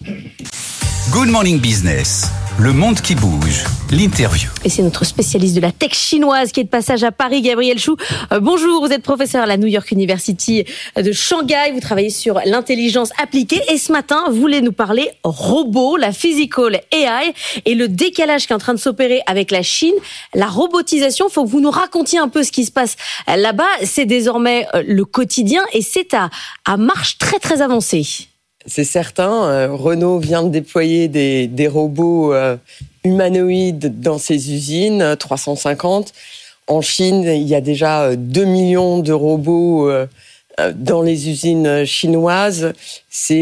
Good Morning Business, le monde qui bouge, l'interview. Et c'est notre spécialiste de la tech chinoise qui est de passage à Paris, Gabriel Chou. Bonjour, vous êtes professeur à la New York University de Shanghai. Vous travaillez sur l'intelligence appliquée. Et ce matin, vous voulez nous parler robots, la physical AI et le décalage qui est en train de s'opérer avec la Chine. La robotisation, il faut que vous nous racontiez un peu ce qui se passe là-bas. C'est désormais le quotidien et c'est à marche très très avancée. C'est certain, Renault vient de déployer des robots humanoïdes dans ses usines, 350. En Chine, il y a déjà 2 millions de robots dans les usines chinoises. C'est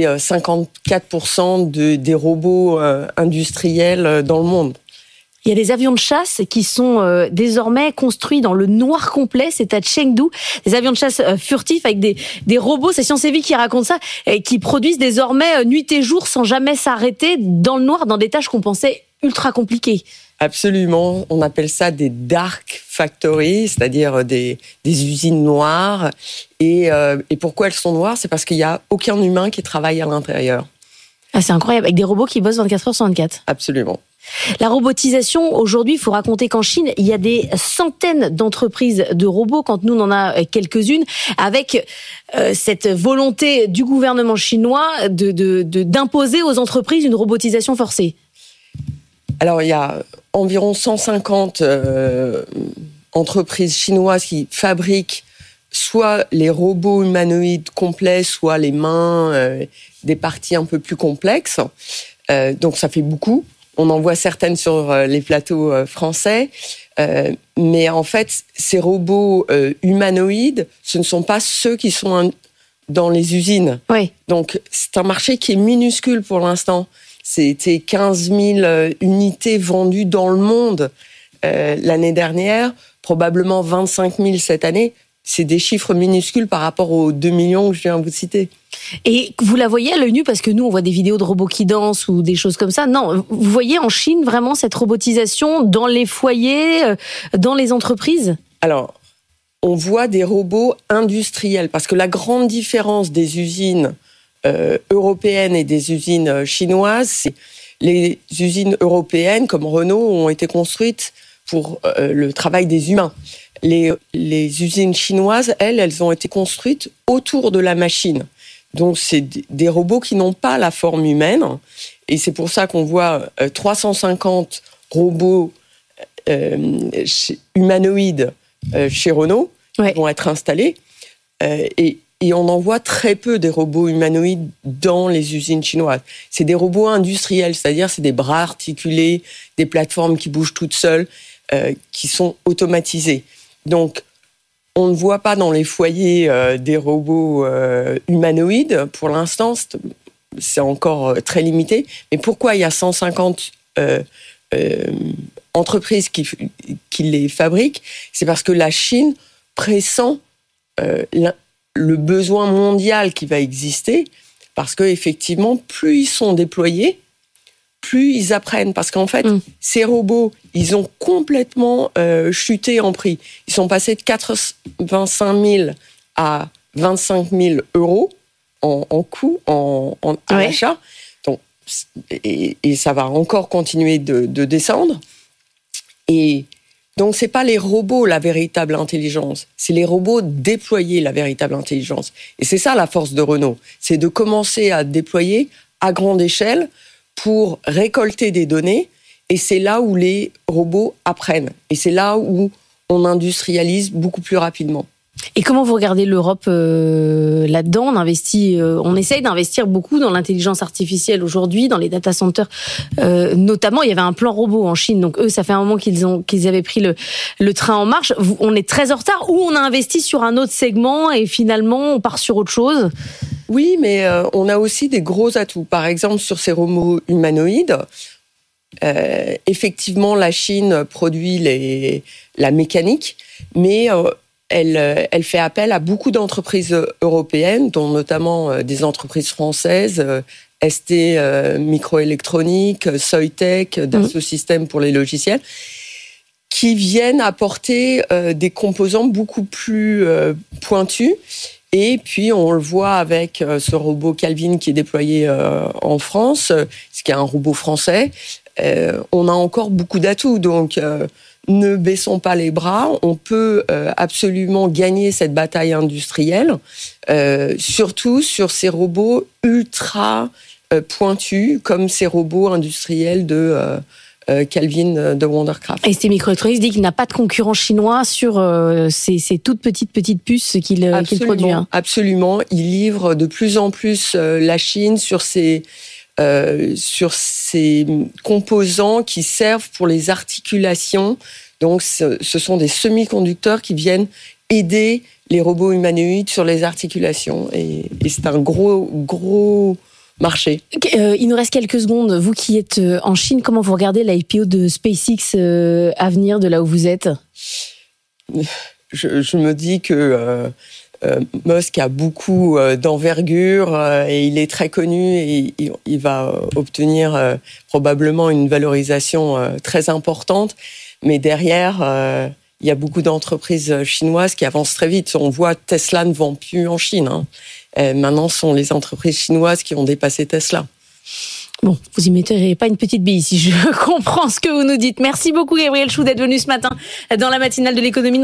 54% des robots industriels dans le monde. Il y a des avions de chasse qui sont désormais construits dans le noir complet, c'est à Chengdu. Des avions de chasse furtifs avec des robots, c'est Science & Vie qui raconte ça, qui produisent désormais nuit et jour sans jamais s'arrêter dans le noir, dans des tâches qu'on pensait ultra compliquées. Absolument, on appelle ça des dark factories, c'est-à-dire des usines noires. Et pourquoi elles sont noires ? C'est parce qu'il n'y a aucun humain qui travaille à l'intérieur. Ah, c'est incroyable, avec des robots qui bossent 24 heures sur 24. Absolument. La robotisation, aujourd'hui, il faut raconter qu'en Chine, il y a des centaines d'entreprises de robots, quand nous, on en a quelques-unes, avec cette volonté du gouvernement chinois d'imposer aux entreprises une robotisation forcée. Alors, il y a environ 150 entreprises chinoises qui fabriquent soit les robots humanoïdes complets, soit les mains, des parties un peu plus complexes. Donc, ça fait beaucoup. On en voit certaines sur les plateaux français. Mais en fait, ces robots humanoïdes, ce ne sont pas ceux qui sont dans les usines. Oui. Donc, c'est un marché qui est minuscule pour l'instant. C'était 15 000 unités vendues dans le monde l'année dernière, probablement 25 000 cette année. C'est des chiffres minuscules par rapport aux 2 millions que je viens de vous citer. Et vous la voyez à l'œil nu, parce que nous, on voit des vidéos de robots qui dansent ou des choses comme ça. Non, vous voyez en Chine vraiment cette robotisation dans les foyers, dans les entreprises ? Alors, on voit des robots industriels, parce que la grande différence des usines européennes et des usines chinoises, c'est les usines européennes, comme Renault, ont été construites pour le travail des humains. Les usines chinoises, elles ont été construites autour de la machine. Donc, c'est des robots qui n'ont pas la forme humaine. Et c'est pour ça qu'on voit 350 robots humanoïdes chez Renault qui vont être installés. Et on en voit très peu des robots humanoïdes dans les usines chinoises. C'est des robots industriels, c'est-à-dire c'est des bras articulés, des plateformes qui bougent toutes seules, qui sont automatisées. Donc, on ne voit pas dans les foyers des robots humanoïdes. Pour l'instant, c'est encore très limité. Mais pourquoi il y a 150 entreprises qui les fabriquent ? C'est parce que la Chine pressent le besoin mondial qui va exister. Parce qu'effectivement, plus ils sont déployés, plus ils apprennent. Parce qu'en fait, ces robots, ils ont complètement chuté en prix. Ils sont passés de 85 000 à 25 000 euros en coût, en achat. Donc, et ça va encore continuer de descendre. Et donc, c'est pas les robots la véritable intelligence. C'est les robots déployer la véritable intelligence. Et c'est ça la force de Renault. C'est de commencer à déployer à grande échelle pour récolter des données, et c'est là où les robots apprennent. Et c'est là où on industrialise beaucoup plus rapidement. Et comment vous regardez l'Europe là-dedans ? On essaye d'investir beaucoup dans l'intelligence artificielle aujourd'hui, dans les data centers notamment. Il y avait un plan robot en Chine, donc eux, ça fait un moment qu'ils avaient pris le train en marche. On est très en retard, ou on a investi sur un autre segment et finalement on part sur autre chose ? Oui, mais on a aussi des gros atouts. Par exemple, sur ces robots humanoïdes, effectivement, la Chine produit la mécanique, mais elle fait appel à beaucoup d'entreprises européennes, dont notamment des entreprises françaises, ST Microélectronique, Soitec, Dassault Systèmes pour les logiciels, qui viennent apporter des composants beaucoup plus pointus Et puis, on le voit avec ce robot Calvin qui est déployé en France, ce qui est un robot français. On a encore beaucoup d'atouts, donc ne baissons pas les bras. On peut absolument gagner cette bataille industrielle, surtout sur ces robots ultra pointus, comme ces robots industriels de Calvin de Wondercraft. Et ST Microelectronics dit qu'il n'a pas de concurrent chinois sur ces toutes petites puces qu'il produit. Absolument. Il livre de plus en plus la Chine sur ces composants qui servent pour les articulations. Donc, ce sont des semi-conducteurs qui viennent aider les robots humanoïdes sur les articulations. Et c'est un gros marché. Il nous reste quelques secondes. Vous qui êtes en Chine, comment vous regardez l'IPO de SpaceX à venir de là où vous êtes ? Je me dis que Musk a beaucoup d'envergure et il est très connu et il va obtenir probablement une valorisation très importante. Mais derrière, il y a beaucoup d'entreprises chinoises qui avancent très vite. On voit Tesla ne vend plus en Chine. Maintenant, ce sont les entreprises chinoises qui ont dépassé Tesla. Bon, vous y mettrez pas une petite bille si je comprends ce que vous nous dites. Merci beaucoup Gabriel Chou d'être venu ce matin dans la matinale de l'économie.